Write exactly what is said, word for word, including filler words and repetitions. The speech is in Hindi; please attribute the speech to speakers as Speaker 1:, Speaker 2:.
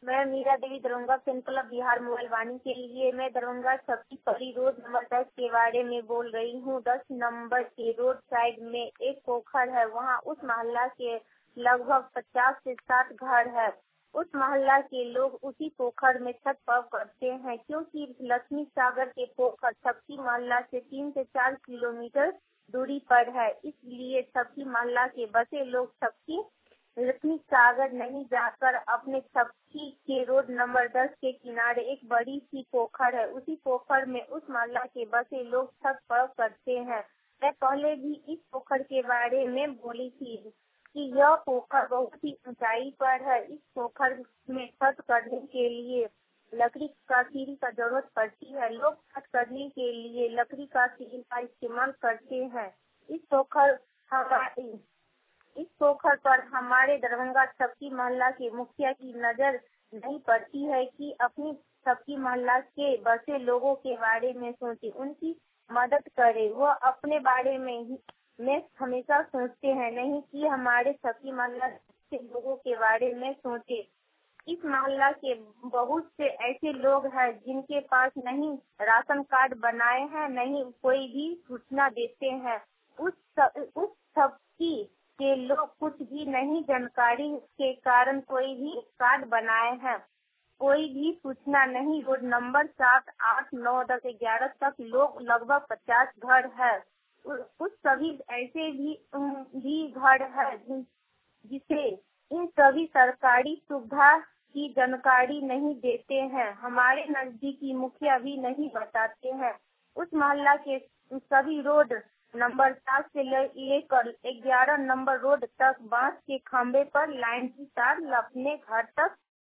Speaker 1: मैं Meera Devi Darbhanga fan club Bihar mobile Vaani के लिए मैं दरभंगा सबकी पहली रोड नंबर दस के बारे में बोल रही हूँ। दस नंबर के रोड साइड में एक पोखर है। वहाँ उस मोहल्ला के लगभग पचास से साठ घर है। उस मोहल्ला के लोग उसी पोखर में छठ पर्व करते हैं, क्योंकि लक्ष्मी सागर के पोखर सबकी मोहल्ला से तीन से चार किलोमीटर दूरी पर है। इसलिए सबकी मोहल्ला के बसे लोग सबकी लक्ष्मी सागर नहीं जाकर अपने सबकी के रोड नंबर दस के किनारे एक बड़ी सी पोखर है, उसी पोखर में उस मोहल्ला के बसे लोग छठ पर्व करते हैं। मैं पहले भी इस पोखर के बारे में बोली थी कि यह पोखर बहुत ही ऊंचाई पर है। इस पोखर में छठ करने के लिए लकड़ी का सीढ़ी का जरूरत पड़ती है। लोग छठ करने के लिए लकड़ी का सीढ़ी का इस्तेमाल करते हैं। इस पोखर हमारे इस पोखर पर हमारे दरभंगा सबकी मोहल्ला के मुखिया की नजर नहीं पड़ती है कि अपनी सबकी मोहल्ला के बसे लोगों के बारे में सोचे, उनकी मदद करे। वह अपने बारे में ही में हमेशा सोचते हैं, नहीं कि हमारे सबकी मोहल्ला के लोगों के बारे में सोचे। इस मोहल्ला के बहुत से ऐसे लोग हैं जिनके पास नहीं राशन कार्ड बनाए हैं, नहीं कोई भी सूचना देते हैं। उस सब, उस सबकी के लोग कुछ भी नहीं जानकारी के कारण कोई भी कार्ड बनाए हैं, कोई भी सूचना नहीं। रोड नंबर सात आठ नौ दस ग्यारह तक लोग लगभग पचास घर है। कुछ सभी ऐसे भी भी घर है जिसे इन सभी सरकारी सुविधा की जानकारी नहीं देते हैं। हमारे नजदीकी मुखिया भी नहीं बताते हैं। उस मोहल्ला के सभी रोड नंबर सात से लेकर ग्यारह नंबर रोड तक बांस के खंभे पर लाइन की तार अपने घर तक